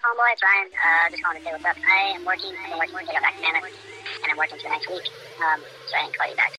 homeboy. It's Ryan. Just calling to say what's up. I am working. I've been working since I got back to Mammoth, and I'm working for the next week. So I didn't call you back.